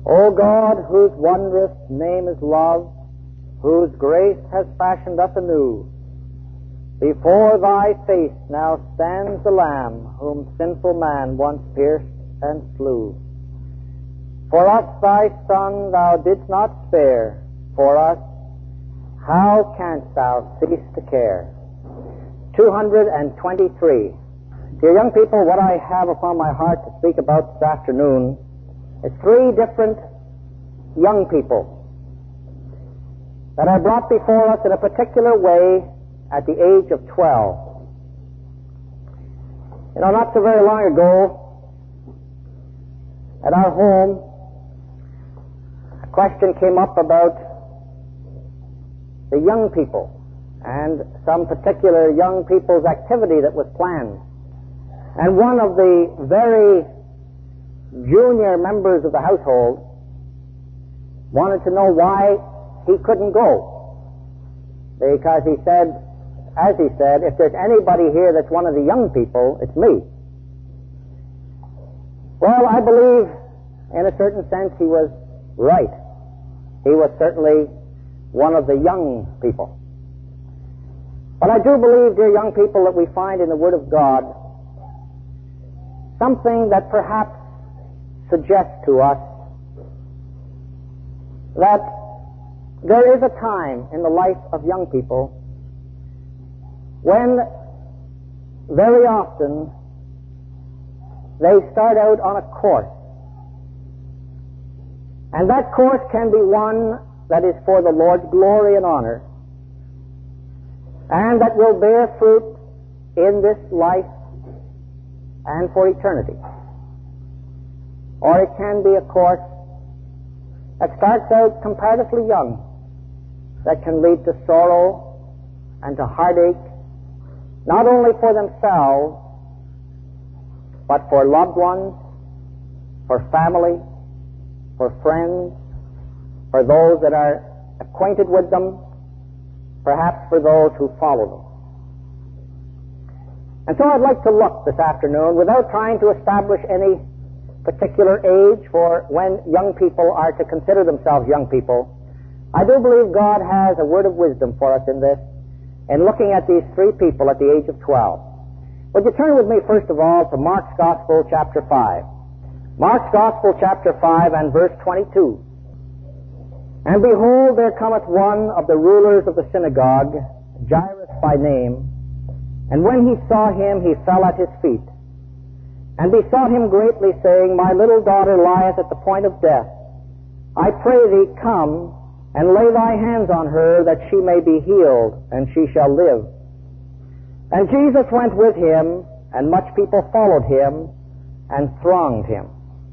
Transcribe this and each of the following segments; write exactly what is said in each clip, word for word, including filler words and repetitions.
O God, whose wondrous name is love, whose grace has fashioned us anew, before thy face now stands the Lamb whom sinful man once pierced and slew. For us thy Son thou didst not spare, for us how canst thou cease to care? two hundred twenty-three. Dear young people, what I have upon my heart to speak about this afternoon is three different young people that are brought before us in a particular way at the age of twelve. You know, not so very long ago, at our home, a question came up about the young people and some particular young people's activity that was planned. And one of the very junior members of the household wanted to know why he couldn't go. Because he said, as he said, if there's anybody here that's one of the young people, it's me. Well, I believe in a certain sense he was right. He was certainly one of the young people. But I do believe, dear young people, that we find in the Word of God something that perhaps suggests to us that there is a time in the life of young people when very often they start out on a course. And that course can be one that is for the Lord's glory and honor, and that will bear fruit in this life and for eternity. Or it can be a course that starts out comparatively young, that can lead to sorrow and to heartache, not only for themselves, but for loved ones, for family, for friends, for those that are acquainted with them, perhaps for those who follow them. And so I'd like to look this afternoon, without trying to establish any particular age for when young people are to consider themselves young people. I do believe God has a word of wisdom for us in this, in looking at these three people at the age of twelve. Would you turn with me, first of all, to Mark's Gospel, chapter five. Mark's Gospel, chapter five, and verse twenty-two. And behold, there cometh one of the rulers of the synagogue, Jairus by name, and when he saw him, he fell at his feet, and besought him greatly, saying, My little daughter lieth at the point of death. I pray thee, come, and lay thy hands on her, that she may be healed, and she shall live. And Jesus went with him, and much people followed him, and thronged him.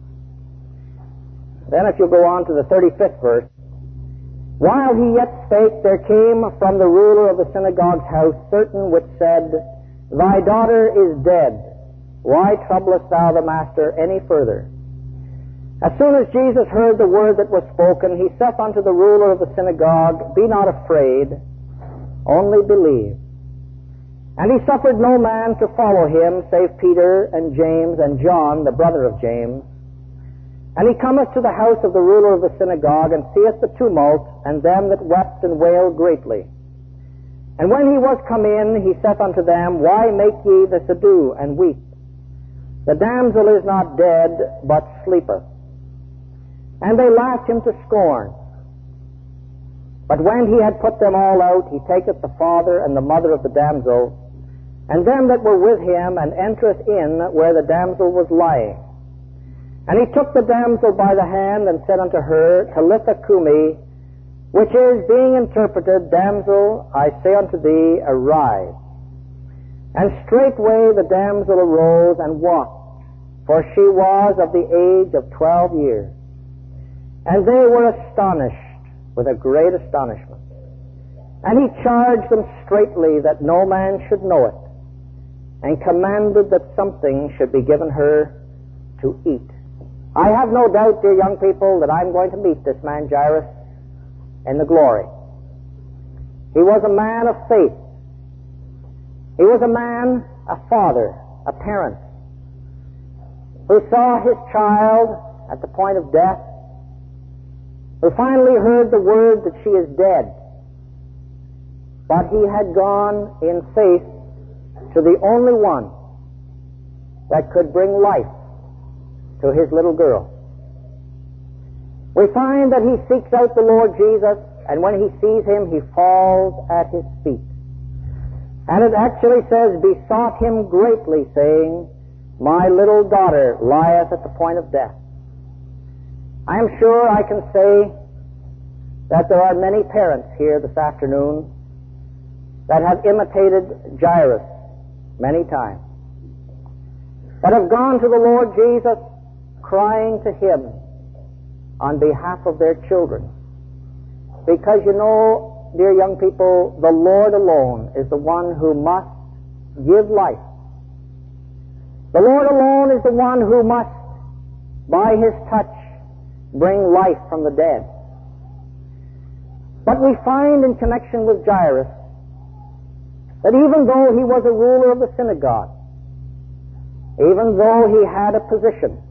Then if you go on to the thirty-fifth verse, While he yet spake, there came from the ruler of the synagogue's house certain which said, Thy daughter is dead. Why troublest thou the master any further? As soon as Jesus heard the word that was spoken, he saith unto the ruler of the synagogue, Be not afraid, only believe. And he suffered no man to follow him, save Peter and James and John, the brother of James. And he cometh to the house of the ruler of the synagogue, and seeth the tumult, and them that wept and wailed greatly. And when he was come in, he saith unto them, Why make ye this ado, and weep? The damsel is not dead, but sleepeth. And they laughed him to scorn. But when he had put them all out, he taketh the father and the mother of the damsel, and them that were with him, and entereth in where the damsel was lying. And he took the damsel by the hand, and said unto her, Talitha cumi, which is, being interpreted, Damsel, I say unto thee, arise. And straightway the damsel arose and walked, for she was of the age of twelve years. And they were astonished with a great astonishment. And he charged them straitly that no man should know it, and commanded that something should be given her to eat. I have no doubt, dear young people, that I'm going to meet this man Jairus in the glory. He was a man of faith. He was a man, a father, a parent, who saw his child at the point of death, who finally heard the word that she is dead. But he had gone in faith to the only one that could bring life to his little girl. We find that he seeks out the Lord Jesus, and when he sees him, he falls at his feet. And it actually says, besought him greatly, saying, my little daughter lieth at the point of death. I am sure I can say that there are many parents here this afternoon that have imitated Jairus many times, that have gone to the Lord Jesus crying to him on behalf of their children. Because you know, dear young people, the Lord alone is the one who must give life. The Lord alone is the one who must, by his touch, bring life from the dead. But we find in connection with Jairus that even though he was a ruler of the synagogue, even though he had a position,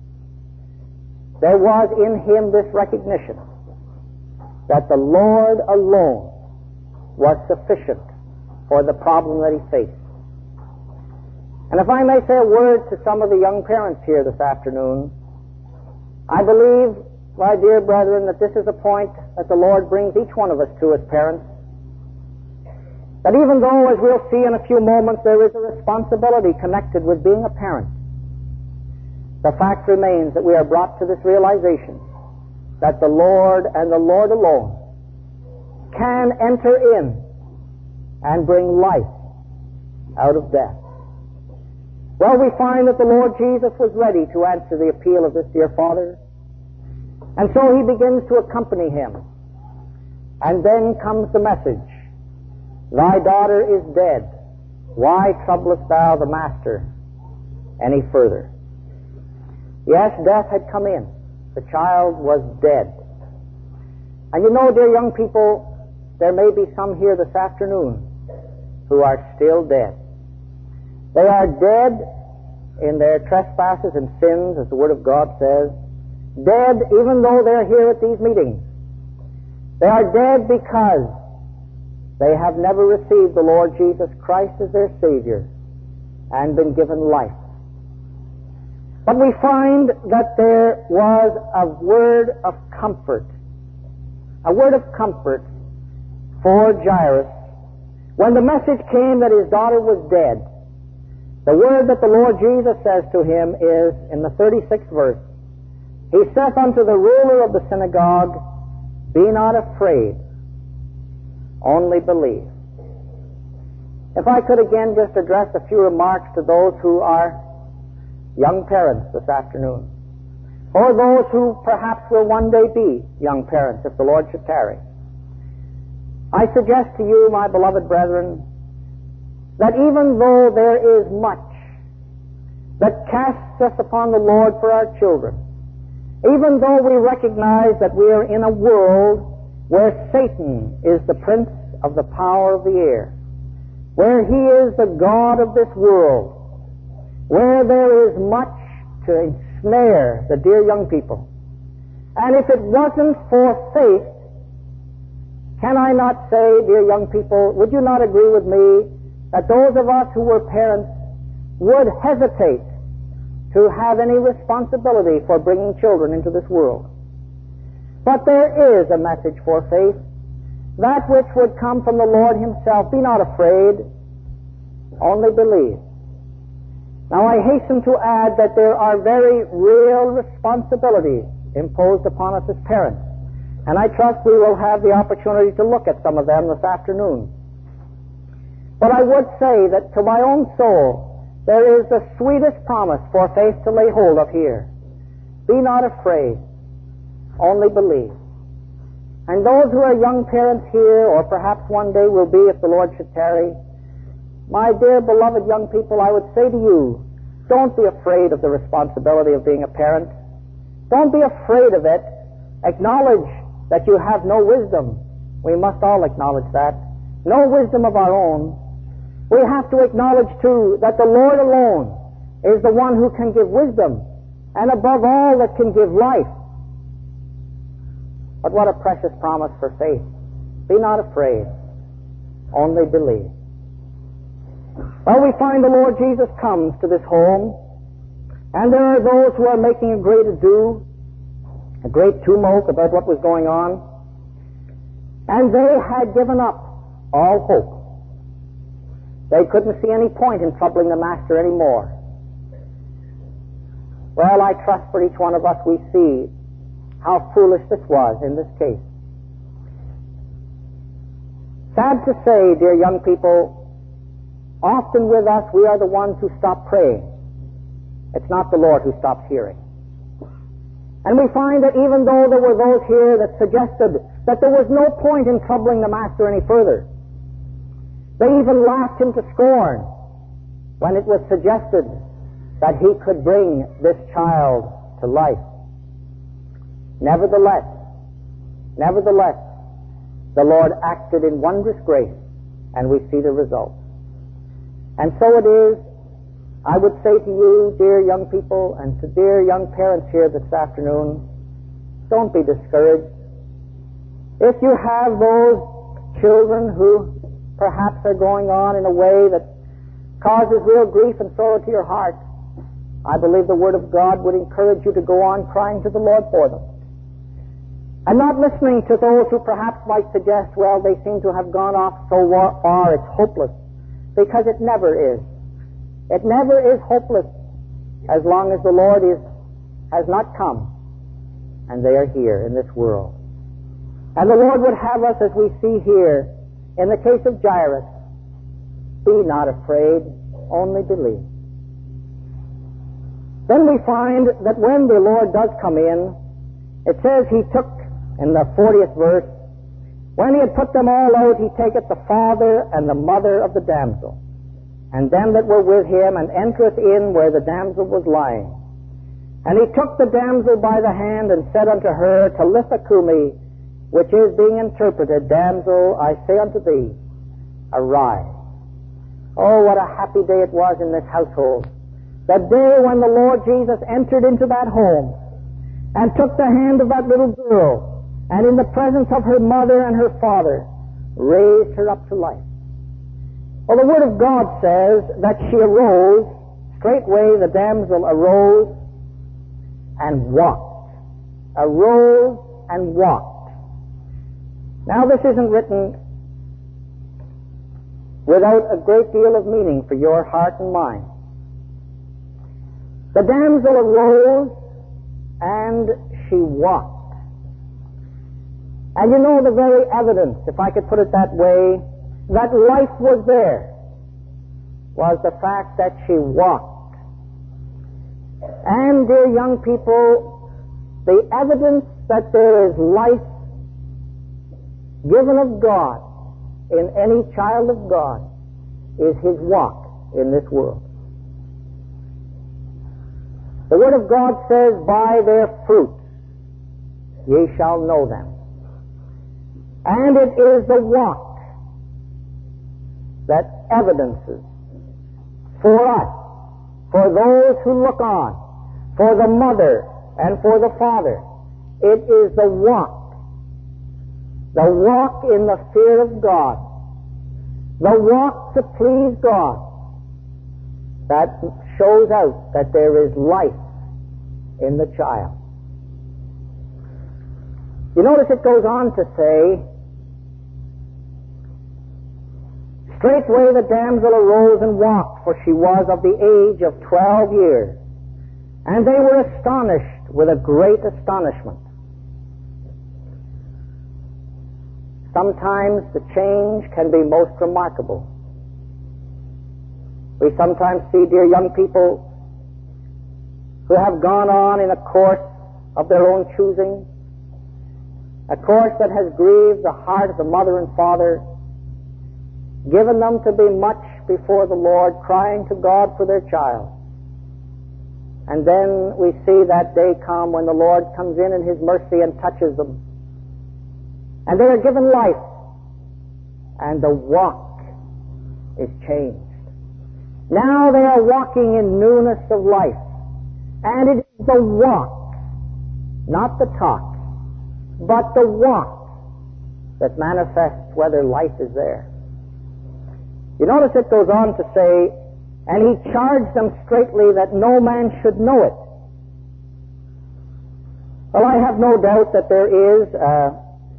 there was in him this recognition that the Lord alone was sufficient for the problem that he faced. And if I may say a word to some of the young parents here this afternoon, I believe, my dear brethren, that this is a point that the Lord brings each one of us to as parents. That even though, as we'll see in a few moments, there is a responsibility connected with being a parent, the fact remains that we are brought to this realization that the Lord and the Lord alone can enter in and bring life out of death. Well, we find that the Lord Jesus was ready to answer the appeal of this dear father, and so he begins to accompany him. And then comes the message, thy daughter is dead. Why troublest thou the master any further? Yes, death had come in. The child was dead. And you know, dear young people, there may be some here this afternoon who are still dead. They are dead in their trespasses and sins, as the Word of God says. Dead even though they're here at these meetings. They are dead because they have never received the Lord Jesus Christ as their Savior and been given life. But we find that there was a word of comfort, a word of comfort for Jairus. When the message came that his daughter was dead, the word that the Lord Jesus says to him is, in the thirty-sixth verse, he saith unto the ruler of the synagogue, be not afraid, only believe. If I could again just address a few remarks to those who are young parents this afternoon, or those who perhaps will one day be young parents if the Lord should tarry. I suggest to you, my beloved brethren, that even though there is much that casts us upon the Lord for our children, even though we recognize that we are in a world where Satan is the prince of the power of the air, where he is the god of this world, where there is much to ensnare the dear young people. And if it wasn't for faith, can I not say, dear young people, would you not agree with me that those of us who were parents would hesitate to have any responsibility for bringing children into this world? But there is a message for faith, that which would come from the Lord himself. Be not afraid, only believe. Now I hasten to add that there are very real responsibilities imposed upon us as parents, and I trust we will have the opportunity to look at some of them this afternoon. But I would say that to my own soul, there is the sweetest promise for faith to lay hold of here. Be not afraid, only believe. And those who are young parents here, or perhaps one day will be if the Lord should tarry, my dear beloved young people, I would say to you, don't be afraid of the responsibility of being a parent. Don't be afraid of it. Acknowledge that you have no wisdom. We must all acknowledge that. No wisdom of our own. We have to acknowledge, too, that the Lord alone is the one who can give wisdom, and above all, that can give life. But what a precious promise for faith. Be not afraid, only believe. Well, we find the Lord Jesus comes to this home, and there are those who are making a great ado, a great tumult about what was going on, and they had given up all hope. They couldn't see any point in troubling the Master anymore. Well, I trust for each one of us we see how foolish this was in this case. Sad to say, dear young people, often with us we are the ones who stop praying. It's not the Lord who stops hearing. And we find that even though there were those here that suggested that there was no point in troubling the Master any further, they even laughed him to scorn when it was suggested that he could bring this child to life. Nevertheless, nevertheless, the Lord acted in wondrous grace, and we see the result. And so it is, I would say to you, dear young people, and to dear young parents here this afternoon, don't be discouraged. If you have those children who perhaps are going on in a way that causes real grief and sorrow to your heart, I believe the Word of God would encourage you to go on crying to the Lord for them. And not listening to those who perhaps might suggest, well, they seem to have gone off so far, it's hopeless. Because it never is. It never is hopeless as long as the Lord is, has not come and they are here in this world. And the Lord would have us, as we see here, in the case of Jairus, be not afraid, only believe. Then we find that when the Lord does come in, it says he took, in the fortieth verse, when he had put them all out, he taketh the father and the mother of the damsel, and them that were with him, and entereth in where the damsel was lying. And he took the damsel by the hand, and said unto her, Talitha cumi, which is being interpreted, Damsel, I say unto thee, arise. Oh, what a happy day it was in this household. The day when the Lord Jesus entered into that home, and took the hand of that little girl, and in the presence of her mother and her father, raised her up to life. Well, the Word of God says that she arose, straightway the damsel arose and walked. Arose and walked. Now, this isn't written without a great deal of meaning for your heart and mind. The damsel arose and she walked. And you know, the very evidence, if I could put it that way, that life was there, was the fact that she walked. And, dear young people, the evidence that there is life given of God in any child of God is his walk in this world. The Word of God says, by their fruits ye shall know them. And it is the walk that evidences for us, for those who look on, for the mother and for the father, it is the walk, the walk in the fear of God, the walk to please God, that shows out that there is life in the child. You notice it goes on to say, straightway the damsel arose and walked, for she was of the age of twelve years. And they were astonished with a great astonishment. Sometimes the change can be most remarkable. We sometimes see, dear young people, who have gone on in a course of their own choosing, a course that has grieved the heart of the mother and father, given them to be much before the Lord, crying to God for their child. And then we see that day come when the Lord comes in in his mercy and touches them. And they are given life. And the walk is changed. Now they are walking in newness of life. And it is the walk, not the talk, but the want that manifests whether life is there. You notice it goes on to say, and he charged them straitly that no man should know it. Well, I have no doubt that there is uh,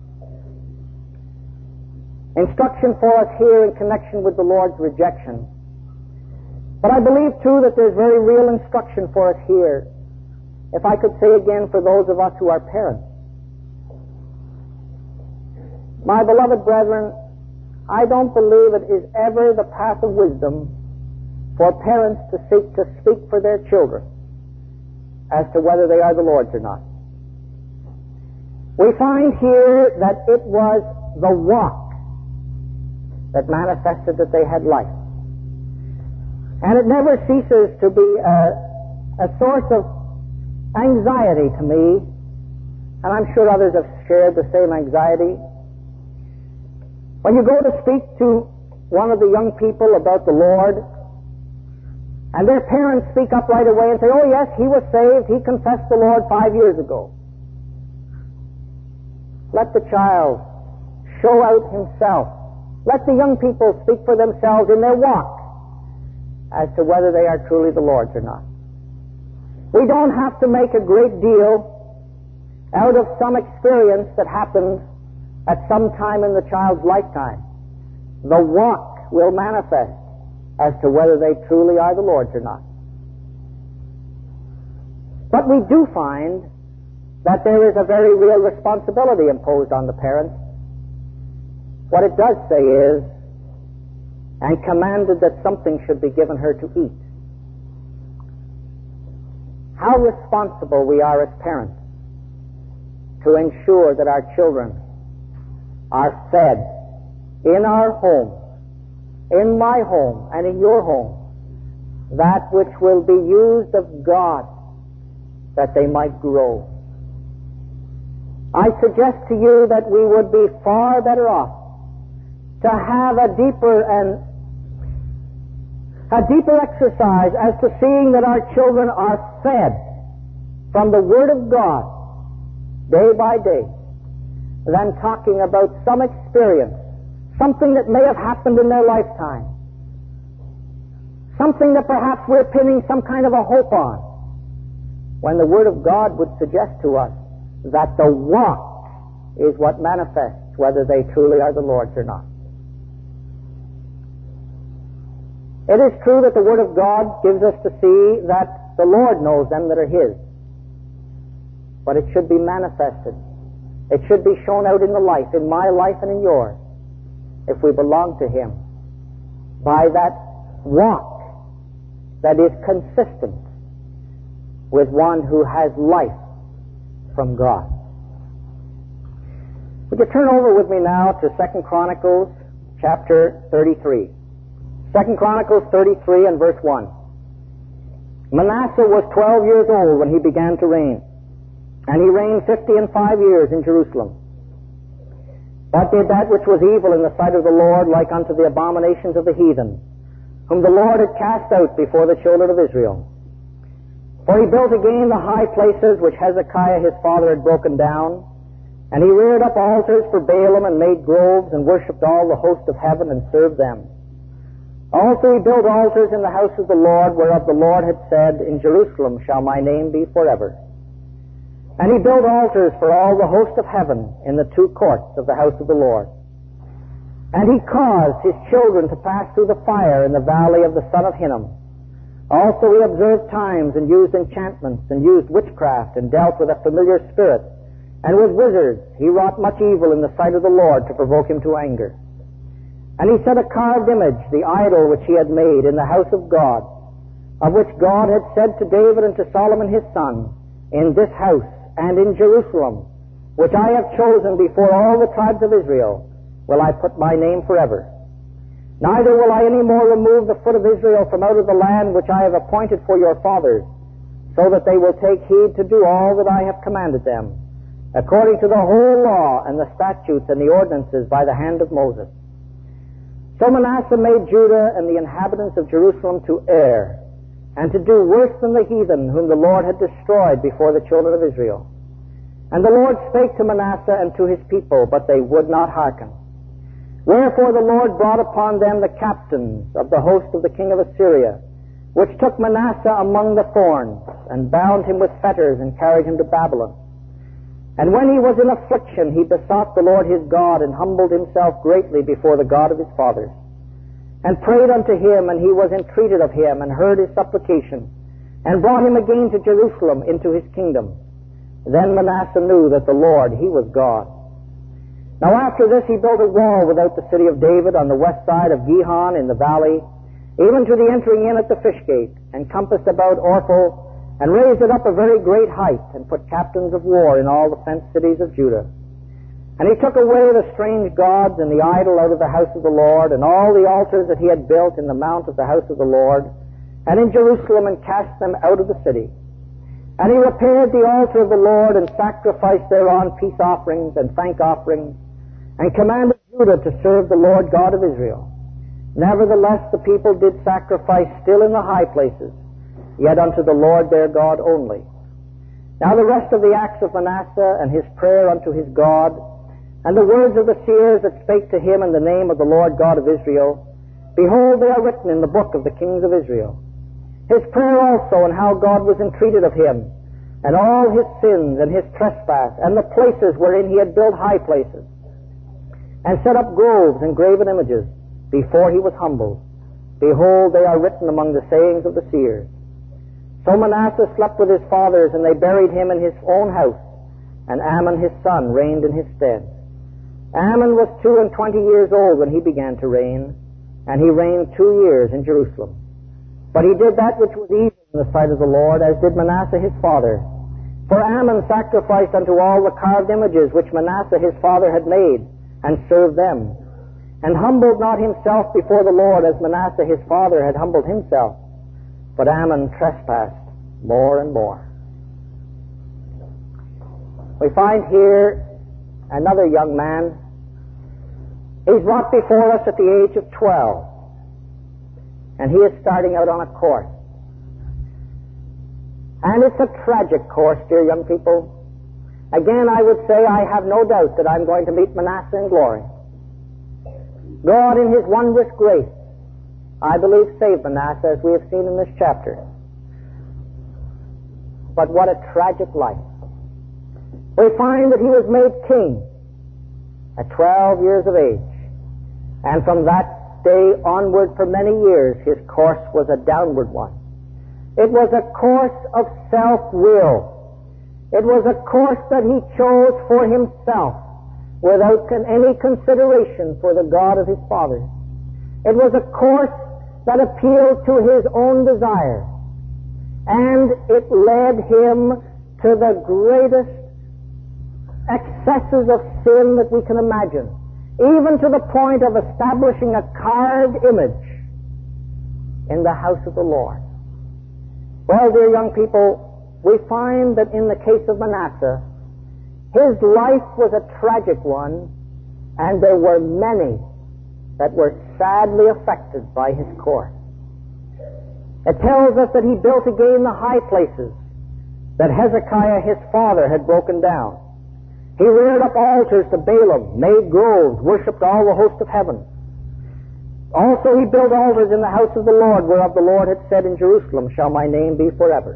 instruction for us here in connection with the Lord's rejection. But I believe, too, that there's very real instruction for us here, if I could say again, for those of us who are parents. My beloved brethren, I don't believe it is ever the path of wisdom for parents to seek to speak for their children as to whether they are the Lord's or not. We find here that it was the walk that manifested that they had life. And it never ceases to be a, a source of anxiety to me, and I'm sure others have shared the same anxiety. When you go to speak to one of the young people about the Lord, and their parents speak up right away and say, oh yes, he was saved, he confessed the Lord five years ago. Let the child show out himself. Let the young people speak for themselves in their walk as to whether they are truly the Lord's or not. We don't have to make a great deal out of some experience that happened at some time in the child's lifetime. The walk will manifest as to whether they truly are the Lord's or not. But we do find that there is a very real responsibility imposed on the parents. What it does say is, and commanded that something should be given her to eat. How responsible we are as parents to ensure that our children are fed in our home, in my home, and in your home, that which will be used of God, that they might grow. I suggest to you that we would be far better off to have a deeper and a deeper exercise as to seeing that our children are fed from the Word of God day by day than talking about some experience, something that may have happened in their lifetime, something that perhaps we're pinning some kind of a hope on, when the Word of God would suggest to us that the walk is what manifests whether they truly are the Lord's or not. It is true that the Word of God gives us to see that the Lord knows them that are His. But it should be manifested. It should be shown out in the life, in my life and in yours, if we belong to Him, by that walk that is consistent with one who has life from God. Would you turn over with me now to Second Chronicles chapter thirty-three. Second Chronicles thirty-three and verse one. Manasseh was twelve years old when he began to reign, and he reigned fifty and five years in Jerusalem, but did that which was evil in the sight of the Lord, like unto the abominations of the heathen, whom the Lord had cast out before the children of Israel. For he built again the high places which Hezekiah his father had broken down, and he reared up altars for Baalim, and made groves, and worshipped all the host of heaven, and served them. Also he built altars in the house of the Lord, whereof the Lord had said, In Jerusalem shall my name be forever. And he built altars for all the host of heaven in the two courts of the house of the Lord. And he caused his children to pass through the fire in the valley of the son of Hinnom. Also he observed times, and used enchantments, and used witchcraft, and dealt with a familiar spirit, and with wizards. He wrought much evil in the sight of the Lord to provoke him to anger. And he set a carved image, the idol which he had made, in the house of God, of which God had said to David and to Solomon his son, In this house and in Jerusalem, which I have chosen before all the tribes of Israel, will I put my name forever. Neither will I any more remove the foot of Israel from out of the land which I have appointed for your fathers, so that they will take heed to do all that I have commanded them, according to the whole law and the statutes and the ordinances by the hand of Moses. So Manasseh made Judah and the inhabitants of Jerusalem to err, and to do worse than the heathen whom the Lord had destroyed before the children of Israel. And the Lord spake to Manasseh and to his people, but they would not hearken. Wherefore the Lord brought upon them the captains of the host of the king of Assyria, which took Manasseh among the thorns, and bound him with fetters, and carried him to Babylon. And when he was in affliction, he besought the Lord his God, and humbled himself greatly before the God of his fathers, and prayed unto him, and he was entreated of him, and heard his supplication, and brought him again to Jerusalem into his kingdom. Then Manasseh knew that the Lord, he was God. Now after this he built a wall without the city of David on the west side of Gihon in the valley, even to the entering in at the fish gate, and compassed about Orpha, and raised it up a very great height, and put captains of war in all the fenced cities of Judah. And he took away the strange gods and the idol out of the house of the Lord, and all the altars that he had built in the mount of the house of the Lord, and in Jerusalem, and cast them out of the city. And he repaired the altar of the Lord, and sacrificed thereon peace offerings and thank offerings, and commanded Judah to serve the Lord God of Israel. Nevertheless the people did sacrifice still in the high places, yet unto the Lord their God only. Now the rest of the acts of Manasseh, and his prayer unto his God, and the words of the seers that spake to him in the name of the Lord God of Israel, behold, they are written in the book of the kings of Israel. His prayer also, and how God was entreated of him, and all his sins and his trespass, and the places wherein he had built high places, and set up groves and graven images, before he was humbled. Behold, they are written among the sayings of the seers. So Manasseh slept with his fathers, and they buried him in his own house, and Amon his son reigned in his stead. Amon was two and twenty years old when he began to reign, and he reigned two years in Jerusalem. But he did that which was evil in the sight of the Lord, as did Manasseh his father. For Amon sacrificed unto all the carved images which Manasseh his father had made, and served them, and humbled not himself before the Lord, as Manasseh his father had humbled himself. But Amon trespassed more and more. We find here another young man. He's brought before us at the age of twelve, and he is starting out on a course. And it's a tragic course, dear young people. Again, I would say I have no doubt that I'm going to meet Manasseh in glory. God, in his wondrous grace, I believe, saved Manasseh, as we have seen in this chapter. But what a tragic life. We find that he was made king at twelve years of age. And from that day onward for many years, his course was a downward one. It was a course of self-will. It was a course that he chose for himself, without any consideration for the God of his fathers. It was a course that appealed to his own desire, and it led him to the greatest excesses of sin that we can imagine, even to the point of establishing a carved image in the house of the Lord. Well, dear young people, we find that in the case of Manasseh, his life was a tragic one, and there were many that were sadly affected by his course. It tells us that he built again the high places that Hezekiah his father had broken down. He reared up altars to Baalim, made groves, worshipped all the host of heaven. Also he built altars in the house of the Lord, whereof the Lord had said, in Jerusalem shall my name be forever.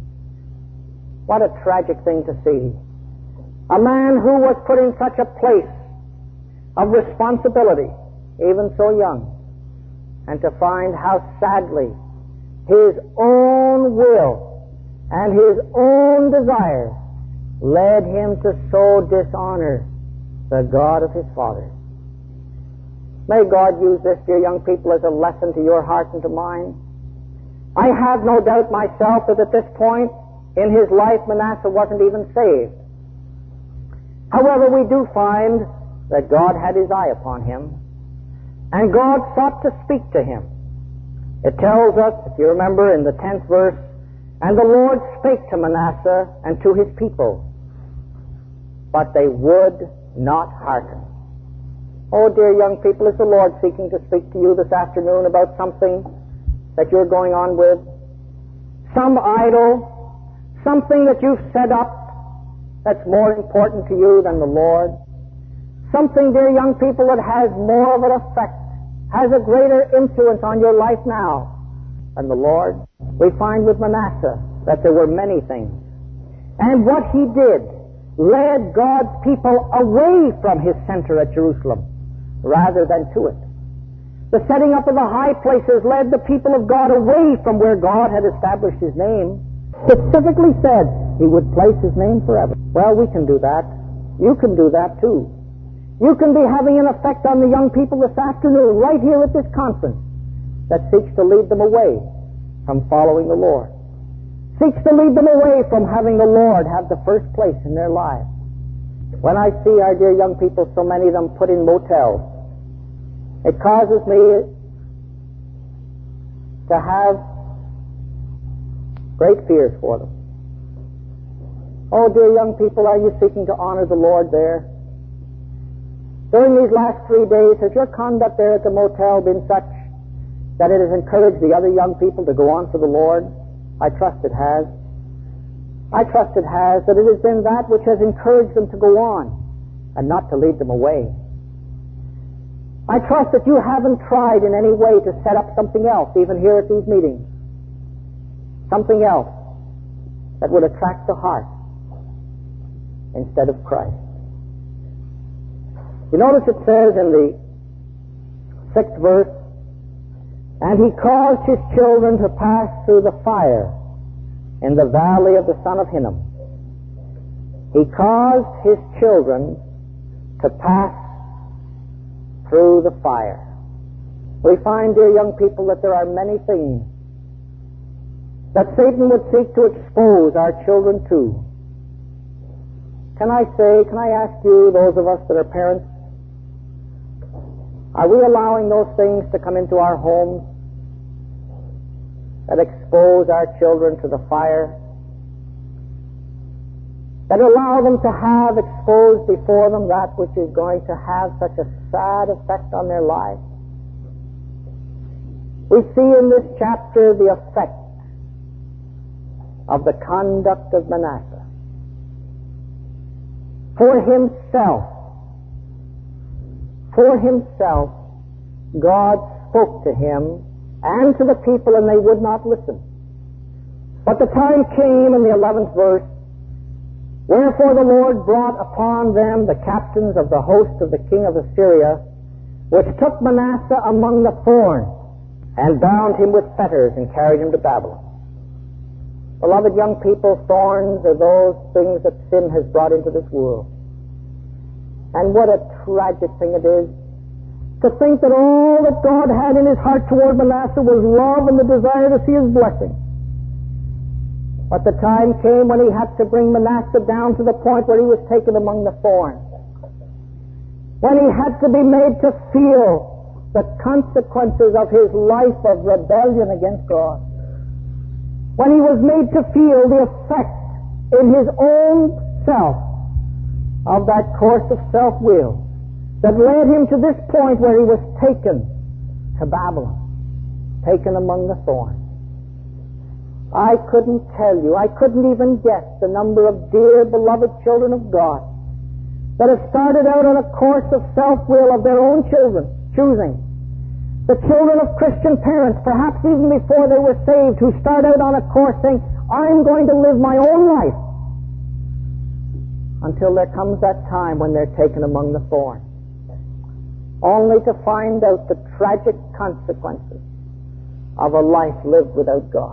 What a tragic thing to see. A man who was put in such a place of responsibility, even so young, and to find how sadly his own will and his own desire led him to so dishonor the God of his fathers. May God use this, dear young people, as a lesson to your heart and to mine. I have no doubt myself that at this point in his life Manasseh wasn't even saved. However, we do find that God had his eye upon him, and God sought to speak to him. It tells us, if you remember in the tenth verse, and the Lord spake to Manasseh and to his people, but they would not hearken. Oh, dear young people, is the Lord seeking to speak to you this afternoon about something that you're going on with? Some idol, something that you've set up that's more important to you than the Lord? Something, dear young people, that has more of an effect, has a greater influence on your life now than the Lord? We find with Manasseh that there were many things. And what he did led God's people away from his center at Jerusalem rather than to it. The setting up of the high places led the people of God away from where God had established his name. Specifically said he would place his name forever. Well, we can do that. You can do that too. You can be having an effect on the young people this afternoon, right here at this conference, that seeks to lead them away from following the Lord. Seeks to lead them away from having the Lord have the first place in their lives. When I see our dear young people, so many of them put in motels, it causes me to have great fears for them. Oh, dear young people, are you seeking to honor the Lord there? During these last three days, has your conduct there at the motel been such that it has encouraged the other young people to go on for the Lord? I trust it has. I trust it has, that it has been that which has encouraged them to go on and not to lead them away. I trust that you haven't tried in any way to set up something else, even here at these meetings. Something else that would attract the heart instead of Christ. You notice it says in the sixth verse, and he caused his children to pass through the fire in the valley of the son of Hinnom. He caused his children to pass through the fire. We find, dear young people, that there are many things that Satan would seek to expose our children to. Can I say, can I ask you, those of us that are parents, are we allowing those things to come into our homes that expose our children to the fire? That allow them to have exposed before them that which is going to have such a sad effect on their lives? We see in this chapter the effect of the conduct of Manasseh. For himself, For himself, God spoke to him and to the people, and they would not listen. But the time came in the eleventh verse, wherefore the Lord brought upon them the captains of the host of the king of Assyria, which took Manasseh among the thorns, and bound him with fetters, and carried him to Babylon. Beloved young people, thorns are those things that sin has brought into this world. And what a tragic thing it is to think that all that God had in his heart toward Manasseh was love and the desire to see his blessing. But the time came when he had to bring Manasseh down to the point where he was taken among the thorns. When he had to be made to feel the consequences of his life of rebellion against God. When he was made to feel the effect in his own self of that course of self-will that led him to this point where he was taken to Babylon, taken among the thorns. I couldn't tell you, I couldn't even guess the number of dear, beloved children of God that have started out on a course of self-will of their own children, choosing. The children of Christian parents, perhaps even before they were saved, who start out on a course saying, I'm going to live my own life, until there comes that time when they're taken among the thorns, only to find out the tragic consequences of a life lived without God.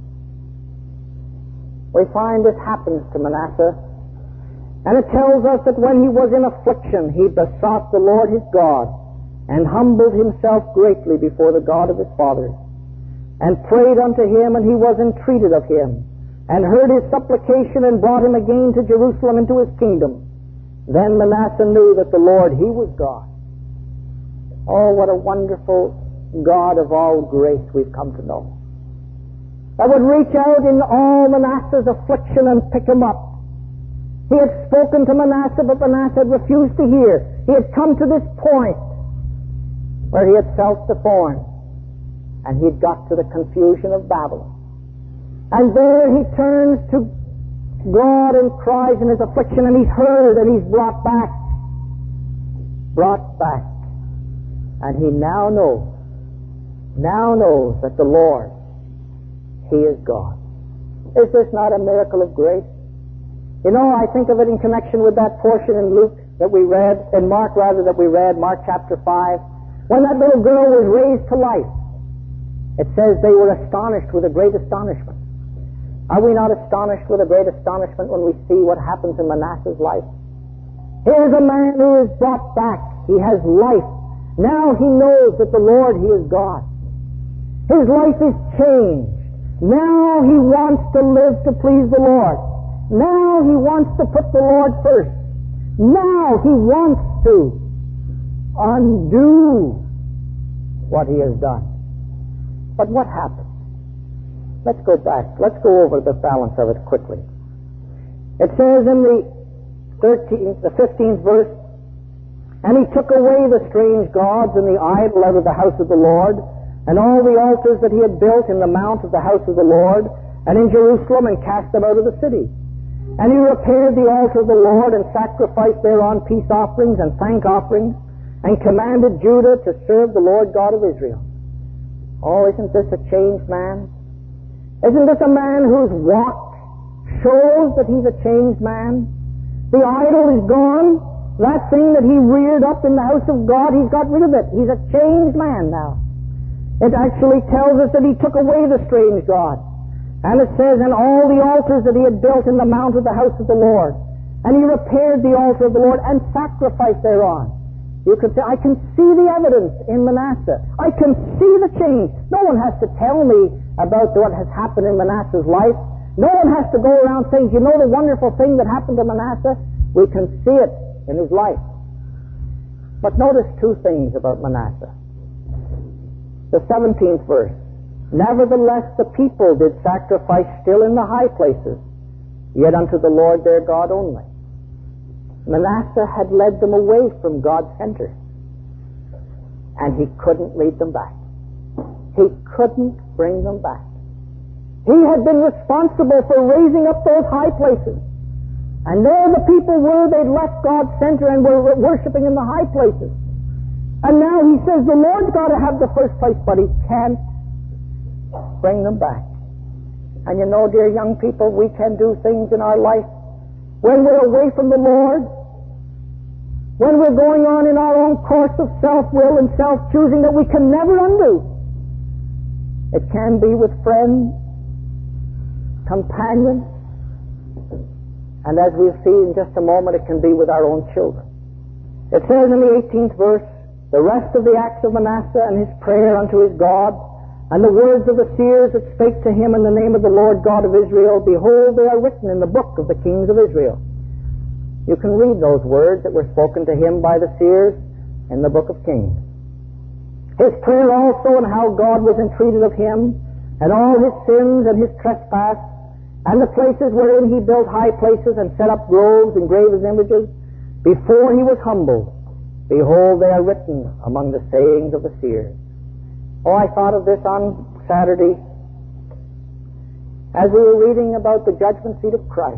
We find this happens to Manasseh, and it tells us that when he was in affliction, he besought the Lord his God, and humbled himself greatly before the God of his fathers, and prayed unto him, and he was entreated of him, and heard his supplication, and brought him again to Jerusalem into his kingdom. Then Manasseh knew that the Lord, he was God. Oh, what a wonderful God of all grace we've come to know, that would reach out in all Manasseh's affliction and pick him up. He had spoken to Manasseh, but Manasseh had refused to hear. He had come to this point where he had felt the thorn, and he had got to the confusion of Babylon. And there he turns to God and cries in his affliction, and he's heard, and he's brought back. Brought back. And he now knows, now knows that the Lord, he is God. Is this not a miracle of grace? You know, I think of it in connection with that portion in Luke that we read, in Mark rather, that we read, Mark chapter five, when that little girl was raised to life. It says they were astonished with a great astonishment. Are we not astonished with a great astonishment when we see what happens in Manasseh's life? Here's a man who is brought back. He has life. Now he knows that the Lord, he is God. His life is changed. Now he wants to live to please the Lord. Now he wants to put the Lord first. Now he wants to undo what he has done. But what happened? Let's go back. Let's go over the balance of it quickly. It says in the thirteenth, the fifteenth verse, and he took away the strange gods and the idol out of the house of the Lord, and all the altars that he had built in the mount of the house of the Lord, and in Jerusalem, and cast them out of the city. And he repaired the altar of the Lord, and sacrificed thereon peace offerings and thank offerings, and commanded Judah to serve the Lord God of Israel. Oh, isn't this a changed man? Isn't this a man whose walk shows that he's a changed man? The idol is gone. That thing that he reared up in the house of God, he's got rid of it. He's a changed man now. It actually tells us that he took away the strange god. And it says, and all the altars that he had built in the mount of the house of the Lord. And he repaired the altar of the Lord and sacrificed thereon. You could say, I can see the evidence in Manasseh. I can see the change. No one has to tell me about what has happened in Manasseh's life. No one has to go around saying, you know the wonderful thing that happened to Manasseh? We can see it in his life. But notice two things about Manasseh. The seventeenth verse. Nevertheless, the people did sacrifice still in the high places, yet unto the Lord their God only. Manasseh had led them away from God's center, and he couldn't lead them back. He couldn't bring them back. He had been responsible for raising up those high places, and there the people were. They'd left God's center and were worshiping in the high places. And now he says the Lord's got to have the first place, but he can't bring them back. And you know, dear young people, we can do things in our life when we're away from the Lord, when we're going on in our own course of self-will and self-choosing that we can never undo. It can be with friends, companions, and as we'll see in just a moment, it can be with our own children. It says in the eighteenth verse, the rest of the acts of Manasseh and his prayer unto his God, and the words of the seers that spake to him in the name of the Lord God of Israel, behold, they are written in the book of the kings of Israel. You can read those words that were spoken to him by the seers in the book of Kings. His prayer also, and how God was entreated of him, and all his sins and his trespass, and the places wherein he built high places and set up groves and graven images, before he was humbled. Behold, they are written among the sayings of the seers. Oh, I thought of this on Saturday as we were reading about the judgment seat of Christ.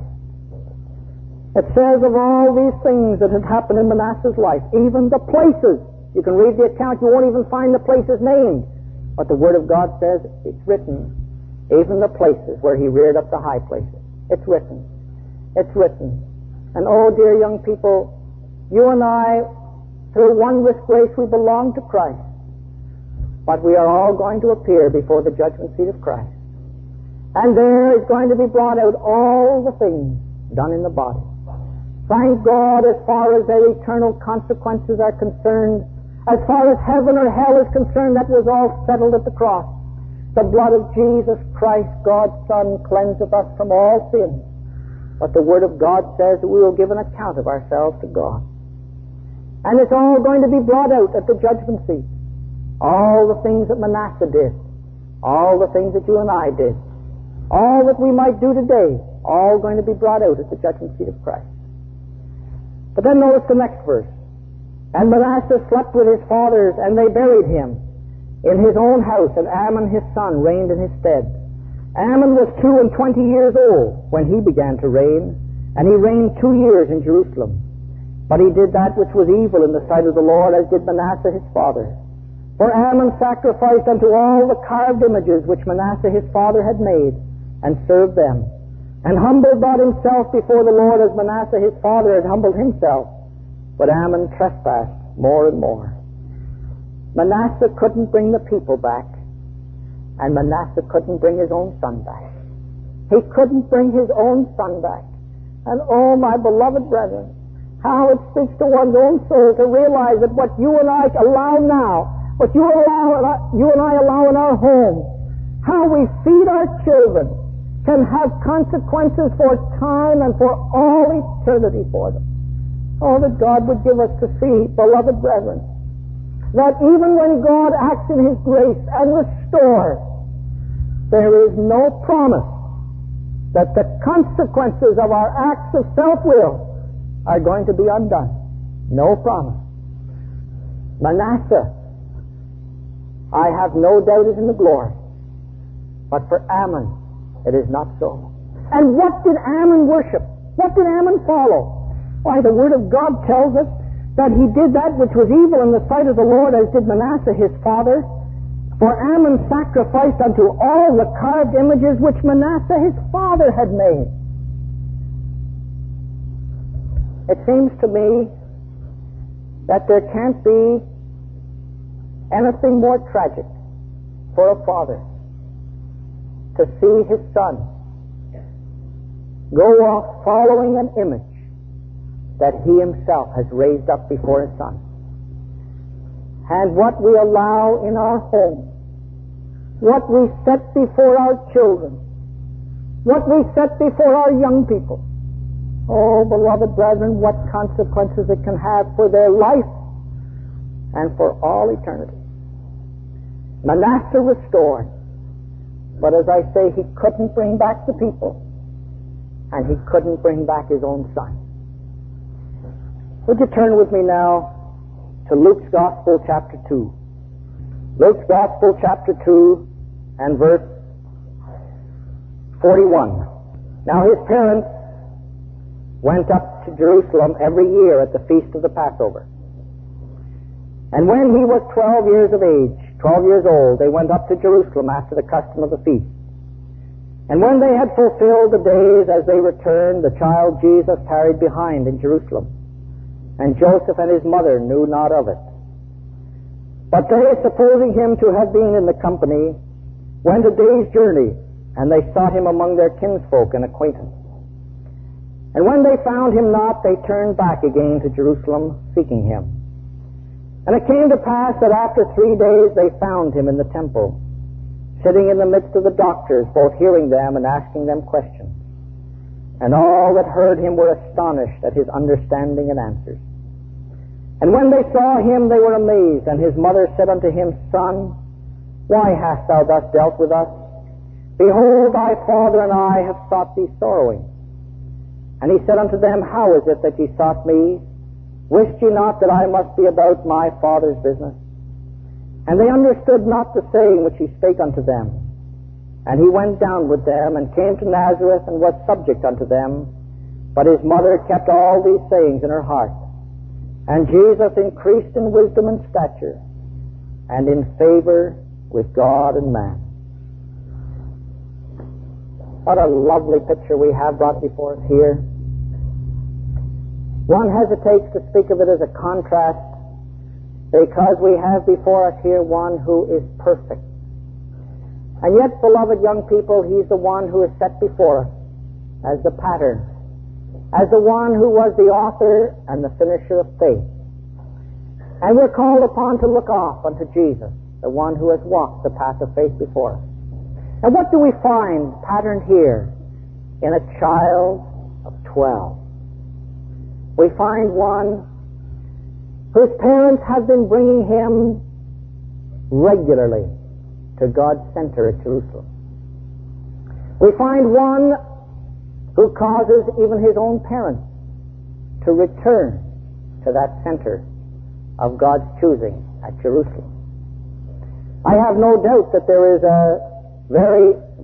It says of all these things that had happened in Manasseh's life, even the places, you can read the account, you won't even find the places named. But the Word of God says it's written, even the places where he reared up the high places. It's written. It's written. And oh, dear young people, you and I, through wondrous grace, we belong to Christ. But we are all going to appear before the judgment seat of Christ. And there is going to be brought out all the things done in the body. Thank God, as far as their eternal consequences are concerned, as far as heaven or hell is concerned, that was all settled at the cross. The blood of Jesus Christ, God's Son, cleanseth us from all sin. But the Word of God says that we will give an account of ourselves to God. And it's all going to be brought out at the judgment seat. All the things that Manasseh did, all the things that you and I did, all that we might do today, all going to be brought out at the judgment seat of Christ. But then notice the next verse. And Manasseh slept with his fathers, and they buried him in his own house, and Amon his son reigned in his stead. Ammon was two and twenty years old when he began to reign, and he reigned two years in Jerusalem. But he did that which was evil in the sight of the Lord, as did Manasseh his father. For Ammon sacrificed unto all the carved images which Manasseh his father had made, and served them, and humbled not himself before the Lord as Manasseh his father had humbled himself. But Ammon trespassed more and more. Manasseh couldn't bring the people back, and Manasseh couldn't bring his own son back. He couldn't bring his own son back. And oh, my beloved brethren, how it speaks to one's own soul to realize that what you and I allow now, what you allow, you and I allow in our home, how we feed our children, can have consequences for time and for all eternity for them. Oh, that God would give us to see, beloved brethren, that even when God acts in His grace and restores, there is no promise that the consequences of our acts of self-will are going to be undone. No promise. Manasseh, I have no doubt, is in the glory. But for Ammon, it is not so. And what did Ammon worship? What did Ammon follow? Why, the Word of God tells us that he did that which was evil in the sight of the Lord, as did Manasseh his father. For Ammon sacrificed unto all the carved images which Manasseh his father had made. It seems to me that there can't be anything more tragic for a father to see his son go off following an image that he himself has raised up before his son. And what we allow in our home, what we set before our children, what we set before our young people, oh, beloved brethren, what consequences it can have for their life and for all eternity. Manasseh restored, but as I say, he couldn't bring back the people, and he couldn't bring back his own son. Would you turn with me now to Luke's Gospel, chapter two. Luke's Gospel, chapter two, and verse forty-one. Now his parents went up to Jerusalem every year at the feast of the Passover. And when he was twelve years of age, twelve years old, they went up to Jerusalem after the custom of the feast. And when they had fulfilled the days as they returned, the child Jesus tarried behind in Jerusalem. And Joseph and his mother knew not of it. But they, supposing him to have been in the company, went a day's journey, and they sought him among their kinsfolk and acquaintance. And when they found him not, they turned back again to Jerusalem, seeking him. And it came to pass that after three days they found him in the temple, sitting in the midst of the doctors, both hearing them and asking them questions. And all that heard him were astonished at his understanding and answers. And when they saw him, they were amazed. And his mother said unto him, Son, why hast thou thus dealt with us? Behold, thy father and I have sought thee sorrowing. And he said unto them, How is it that ye sought me? Wist ye not that I must be about my Father's business? And they understood not the saying which he spake unto them. And he went down with them, and came to Nazareth, and was subject unto them. But his mother kept all these sayings in her heart. And Jesus increased in wisdom and stature, and in favor with God and man. What a lovely picture we have brought before us here. One hesitates to speak of it as a contrast, because we have before us here one who is perfect. And yet, beloved young people, he's the one who is set before us as the pattern, as the one who was the author and the finisher of faith. And we're called upon to look off unto Jesus, the one who has walked the path of faith before us. And what do we find patterned here in a child of twelve? We find one whose parents have been bringing him regularly to God's center at Jerusalem. We find one who causes even his own parents to return to that center of God's choosing at Jerusalem. I have no doubt that there is a very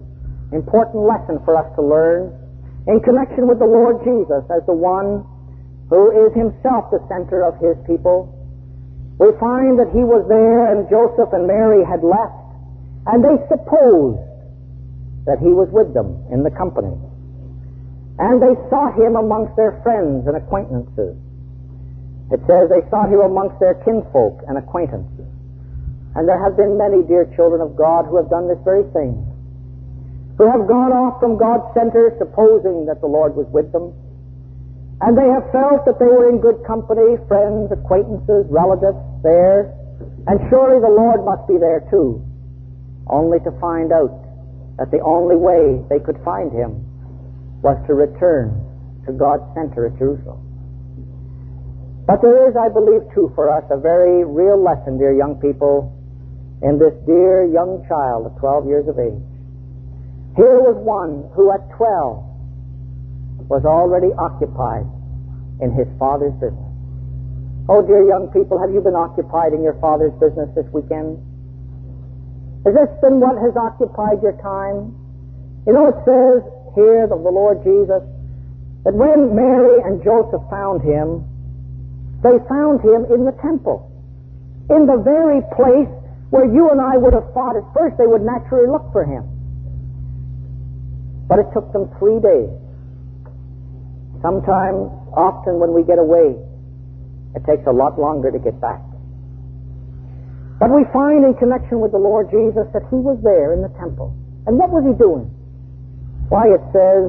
important lesson for us to learn in connection with the Lord Jesus as the one who is himself the center of his people. We find that he was there and Joseph and Mary had left, and they supposed that he was with them in the company. And they sought him amongst their friends and acquaintances. It says they sought him amongst their kinfolk and acquaintances. And there have been many dear children of God who have done this very thing, who have gone off from God's center supposing that the Lord was with them. And they have felt that they were in good company, friends, acquaintances, relatives there, and surely the Lord must be there too, only to find out that the only way they could find him was to return to God's center at Jerusalem. But there is, I believe, too, for us a very real lesson, dear young people, in this dear young child of twelve years of age. Here was one who at twelve was already occupied in his father's business. Oh, dear young people, have you been occupied in your father's business this weekend? Has this been what has occupied your time? You know, it says here of the Lord Jesus that when Mary and Joseph found him, they found him in the temple, in the very place where you and I would have thought at first they would naturally look for him. But it took them three days. Sometimes, often when we get away, it takes a lot longer to get back. But we find in connection with the Lord Jesus that he was there in the temple. And what was he doing? Why, it says,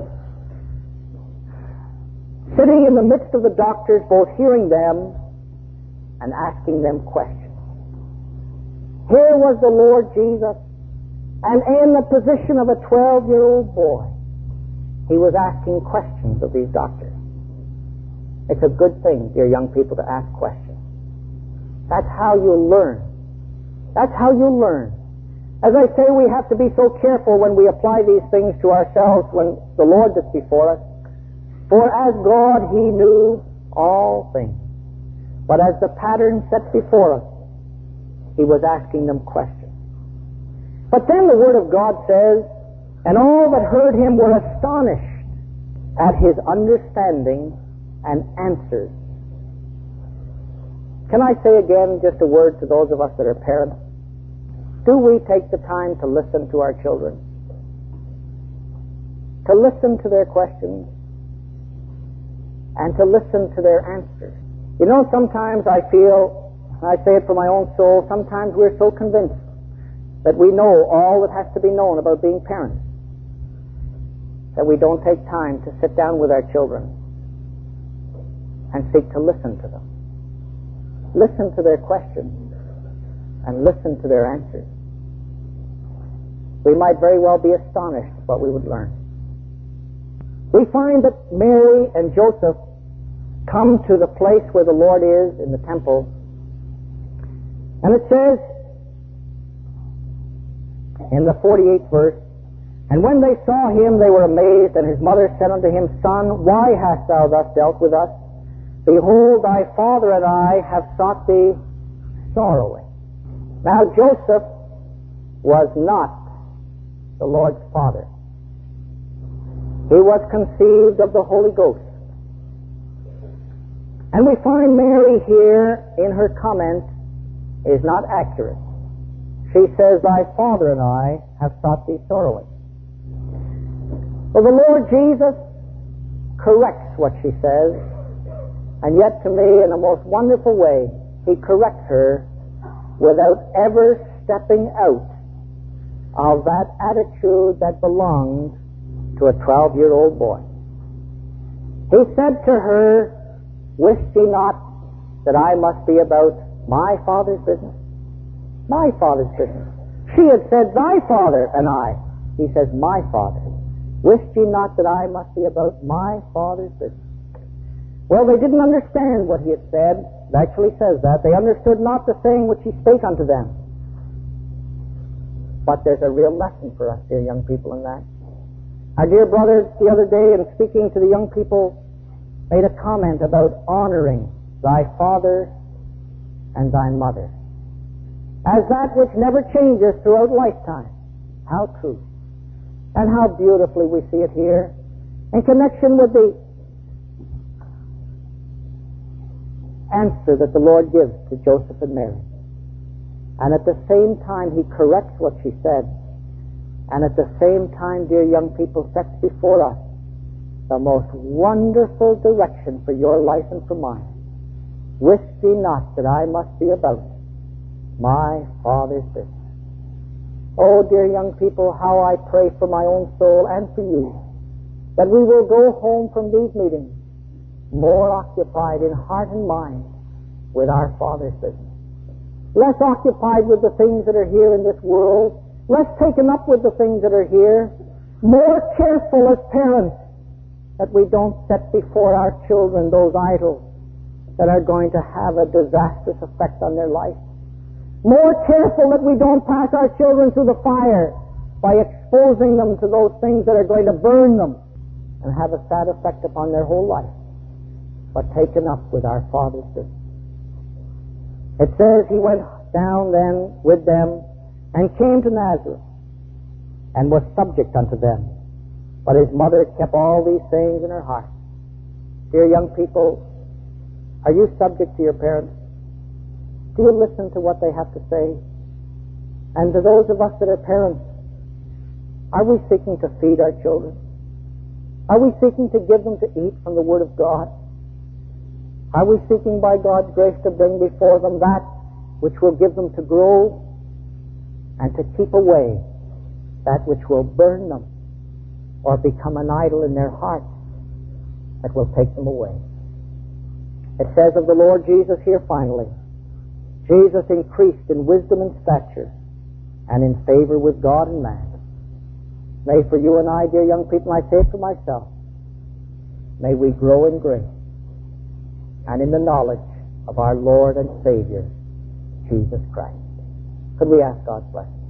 sitting in the midst of the doctors, both hearing them and asking them questions. Here was the Lord Jesus, and in the position of a twelve-year-old boy, he was asking questions of these doctors. It's a good thing, dear young people, to ask questions. That's how you learn. That's how you learn. As I say, we have to be so careful when we apply these things to ourselves when the Lord is before us. For as God, he knew all things. But as the pattern set before us, he was asking them questions. But then the Word of God says, and all that heard him were astonished at his understanding and answers. Can I say again just a word to those of us that are parents? Do we take the time to listen to our children? To listen to their questions and to listen to their answers. You know, sometimes I feel, I say it for my own soul, sometimes we're so convinced that we know all that has to be known about being parents that we don't take time to sit down with our children and seek to listen to them. Listen to their questions and listen to their answers. We might very well be astonished at what we would learn. We find that Mary and Joseph come to the place where the Lord is in the temple, and it says in the forty-eighth verse, and when they saw him, they were amazed, and his mother said unto him, Son, why hast thou thus dealt with us? Behold, thy father and I have sought thee sorrowing. Now Joseph was not the Lord's father. He was conceived of the Holy Ghost. And we find Mary here in her comment is not accurate. She says, Thy father and I have sought thee sorrowing. Well, the Lord Jesus corrects what she says, and yet to me, in a most wonderful way, he corrects her without ever stepping out of that attitude that belonged to a twelve-year-old boy. He said to her, Wist ye not that I must be about my Father's business? My Father's business. She had said, Thy father and I. He says, My Father. Wist ye not that I must be about my Father's business? Well, they didn't understand what he had said. It actually says that. They understood not the saying which he spake unto them. But there's a real lesson for us, dear young people, in that. Our dear brother, the other day, in speaking to the young people, made a comment about honoring thy father and thy mother as that which never changes throughout lifetime. How true. And how beautifully we see it here in connection with the answer that the Lord gives to Joseph and Mary. And at the same time, he corrects what she said. And at the same time, dear young people, sets before us the most wonderful direction for your life and for mine. Wist ye not that I must be about my Father's business? Oh, dear young people, how I pray for my own soul and for you, that we will go home from these meetings more occupied in heart and mind with our Father's business. Less occupied with the things that are here in this world, less taken up with the things that are here, more careful as parents that we don't set before our children those idols that are going to have a disastrous effect on their life. More careful that we don't pass our children through the fire by exposing them to those things that are going to burn them and have a sad effect upon their whole life, but taken up with our Father's business. It says he went down then with them and came to Nazareth and was subject unto them. But his mother kept all these things in her heart. Dear young people, are you subject to your parents? Do you listen to what they have to say? And to those of us that are parents, are we seeking to feed our children? Are we seeking to give them to eat from the Word of God? Are we seeking by God's grace to bring before them that which will give them to grow and to keep away that which will burn them or become an idol in their hearts that will take them away? It says of the Lord Jesus here finally, Jesus increased in wisdom and stature and in favor with God and man. May for you and I, dear young people, I say it for myself, may we grow in grace and in the knowledge of our Lord and Savior, Jesus Christ. Could we ask God's blessing?